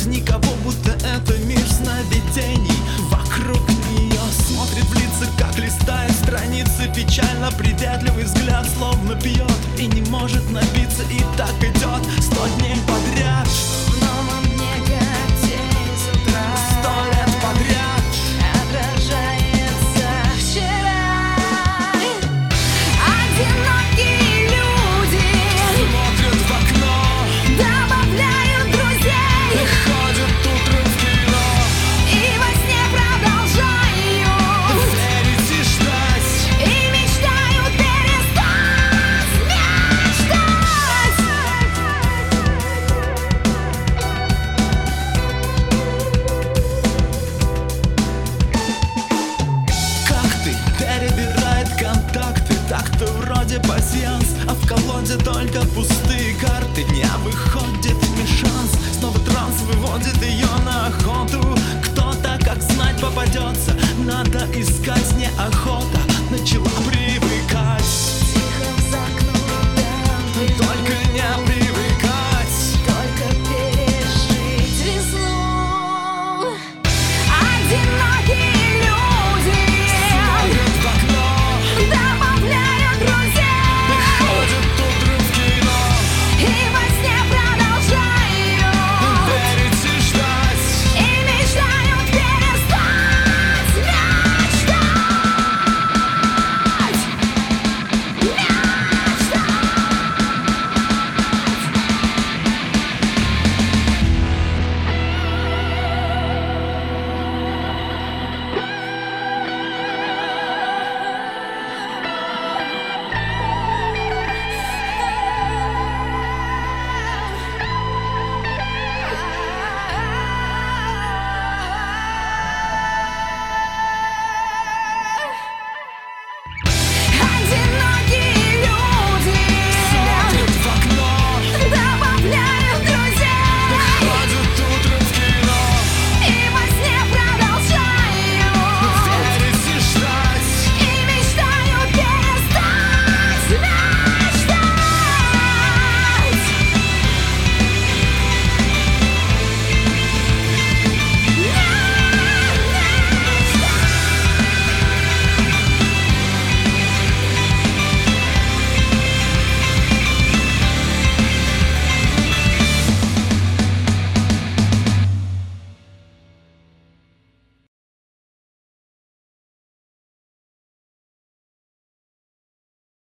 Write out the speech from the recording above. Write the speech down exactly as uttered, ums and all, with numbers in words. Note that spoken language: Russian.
никого, будто это мир сновидений. Вокруг нее смотрит в лица, как листает страницы. Печально приветливый взгляд, словно пьет и не может напиться. И так идет сто дней подряд. В новом дне, как тень с утра, Сто лет подряд отражается вчера. Одинокие люди смотрят в окно, добавляют друзей, ходят утром в кино, и во сне продолжают верить и ждать. и мечтают перестать мечтать. Как ты? Перебирает контакты, так-то вроде пасьянс, а в колоде только пустые карты. Не выходит ни шанс, снова транс выводит ее на охоту. Кто-то, как знать, попадется, надо искать, неохота начала привыкать.